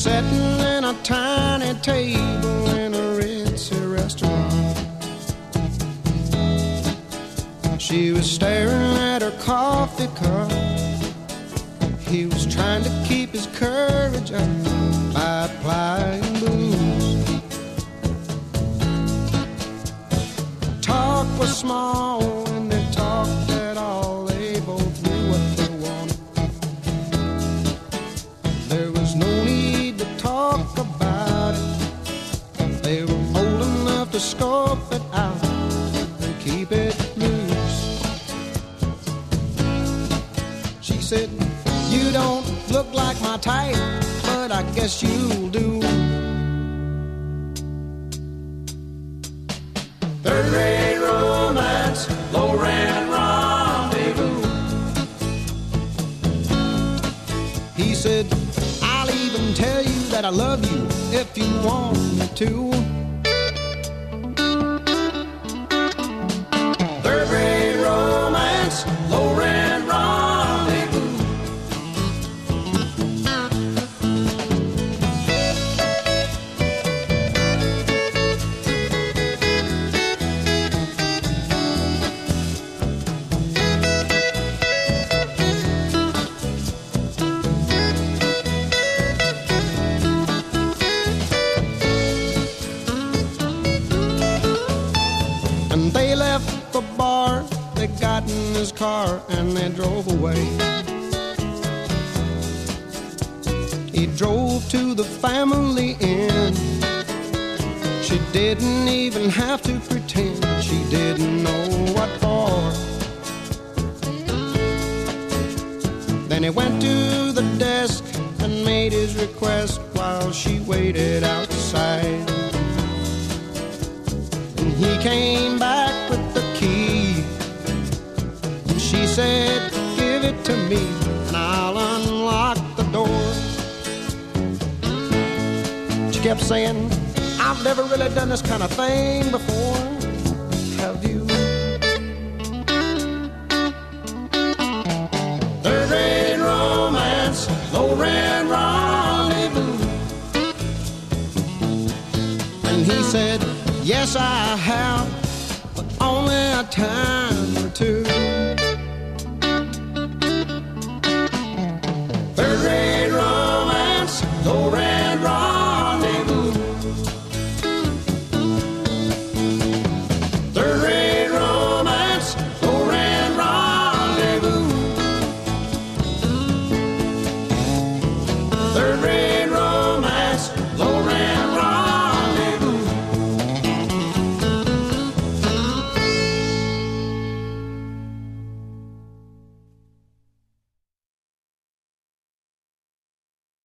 sitting in a tiny table in a ritzy restaurant. She was staring at her coffee cup. He was trying to keep his courage up by applying booze. Talk was small and they talked at all. They both knew what they wanted. There was no need to talk about it. They were old enough to scope it out and keep it loose. She said, "You don't look like my type, but I guess you'll do." Third-rate romance, low-rent rendezvous. He said, "I'll even tell you that I love you if you want me to." Third-rate romance, low-rent rendezvous. And they left the bar, they got in his car and they drove away. He drove to the family inn. She didn't even have to pretend she didn't know what for. Then he went to the desk and made his request while she waited outside. He came back with the key, and she said, "Give it to me, and I'll unlock the door." She kept saying, "I've never really done this kind of thing before. Have you?" Third-rate romance, low-rent rendezvous. And he said, "Yes, I have, but only a time or two."